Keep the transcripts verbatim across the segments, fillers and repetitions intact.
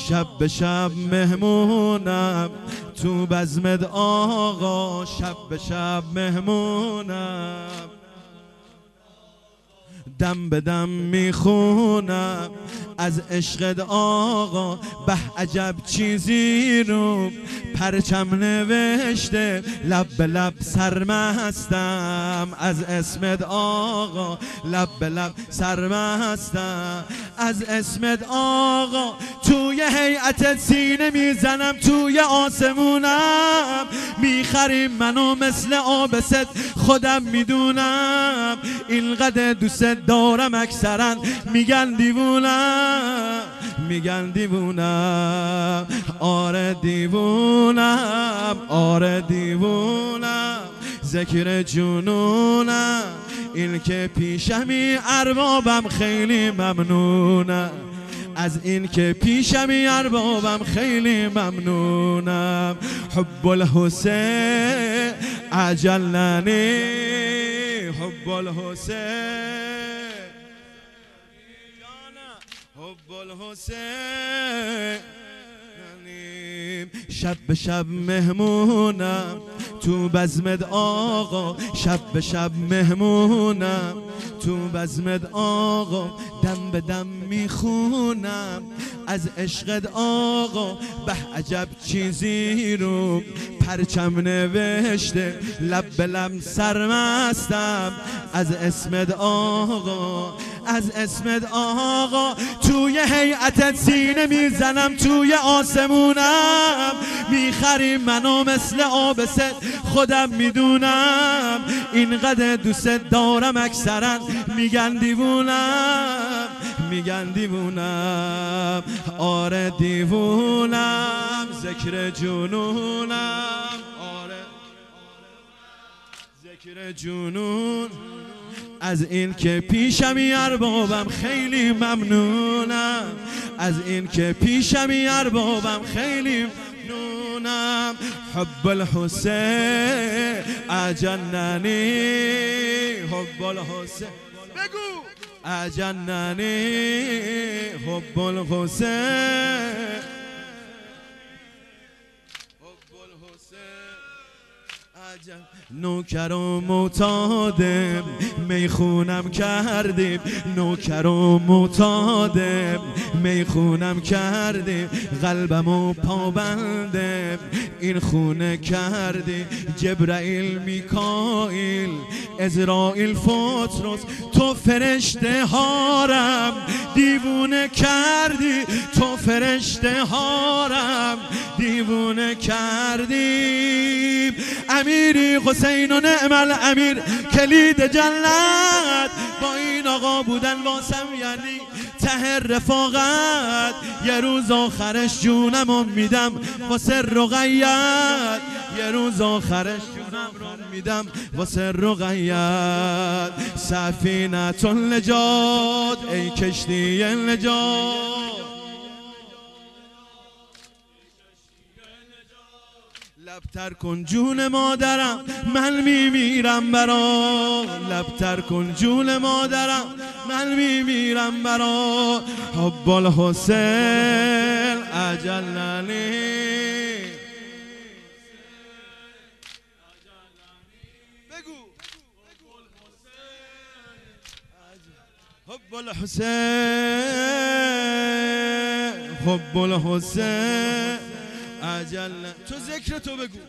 شب به شب مهمونم تو بزمت آقا، شب به شب مهمونم دم به دم میخونم از عشقت آقا. به عجب چیزی رو پرچم نوشته، لب به لب سرمستم از اسمت آقا، لب به لب سرمستم از اسمت آقا. توی هیئتت سینه میزنم توی آسمونم، میخریم منو مثل آبست خودم میدونم. اینقدر دوست دارم اکثرا میگن دیوونم، میگن دیوونم، آره دیوونم، آره دیوونم، ذکر جنونم. این که پیشمی اربابم خیلی ممنونم، از این که پیشمی اربابم خیلی ممنونم. حب الحسین عجلنی، حب الحسین، حب الحسین. شب به شب مهمونم تو بزمت آقا، شب به شب مهمونم تو بزمت آقا. دم به دم میخونم از عشقت آقا. به عجب چیزی رو پرچم نوشته، لب به لب سرمستم از اسمت آقا، از اسمت آقا. توی هیئتت سینه میزنم توی آسمونم، میخریم منو مثل آبست خودم میدونم. اینقدر دوست دارم اکثرا میگن دیوونم، میگن دیوونم، آره دیوونم، ذکر جنونم، آره ذکر جنون. از این که پیشمی اربابم خیلی ممنونم، از این که پیشمی اربابم خیلی ممنونم. حب الحسین عجننی، حب الحسین بگو عجننی، حب الحسین، حب الحسین عجن. نوکر و معتادم میخونم کردیم، نوکر و معتادم میخونم کردیم. قلبمو پابندم این خونه کردی. جبرائیل، میکائیل، عزرائیل، فطرس، تو فرشته هارم دیوونه کردی، تو فرشته هارم دیوونه کردی. امیری حسین و نعم الامیر کلید جنت، با این آقا بودن واسم یعنی ته رفاقت. یه روز آخرش جونم میدم واسه رقیت، یه روز آخرش جونم رو میدم واسه رقیت. سفینه النجات ای کشتی نجات، لبتر کن جون مادرم من میمیرم برا، لبتر کن جون مادرم من میمیرم برا. حب الحسین عجلنی، بگو حب الحسین، حب الحسین عجل. تو ذکر تو بگو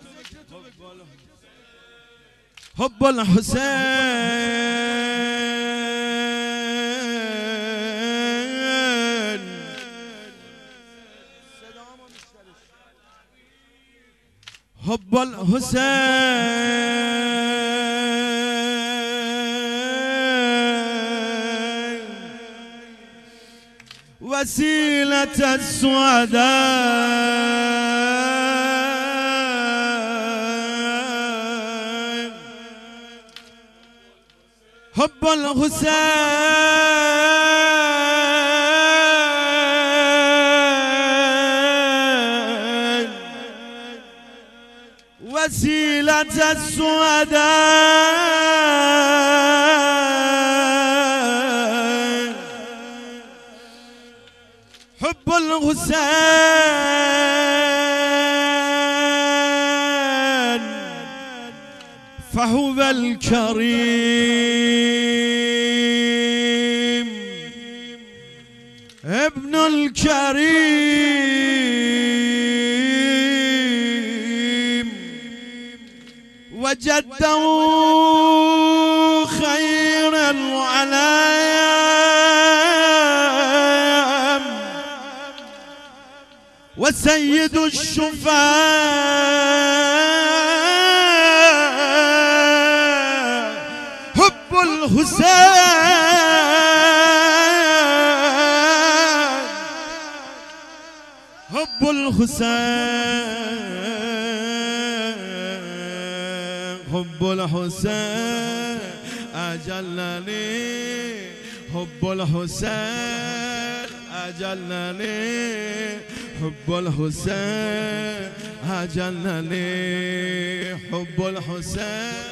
حب الحسین. حب الحسین وسیلة السعداء. حب الحسين وسيلة السعداء. حب الحسين الحسين فهو الكريم ابن الكريم وجده خير العلام وسيد الشفاء حب الحسين حب الحسين حب الحسين أجلني حب الحسين أجلني حب الحسين أجلني حب الحسين